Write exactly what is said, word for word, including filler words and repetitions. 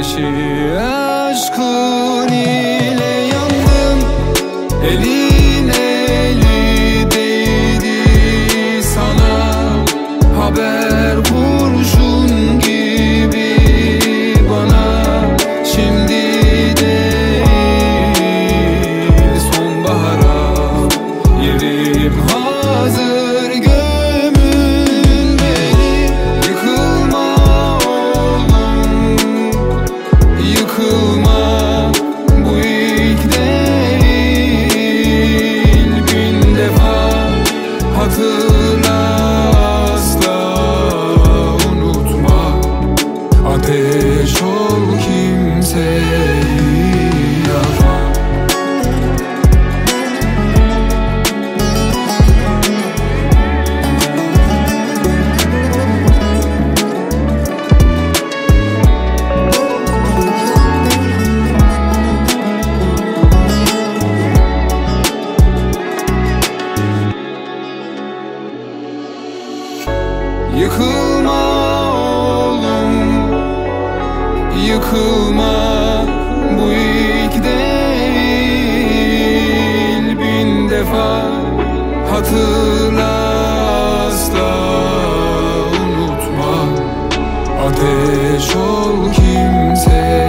ateşi aşkın ile yandım. Elin eli değdi sana, haber kurşun gibi bana. Şimdi değil sonbahara yerim hazır, gömün beni. Yıkılma oğlum, yıkılma, bu ilk değil bin defa. Hatırla, asla unutma, ateş ol kimseyi yakma. Yıkılma oğlum, yıkılma, bu ilk değil bin defa. Hatırla, asla unutma, ateş ol kimse.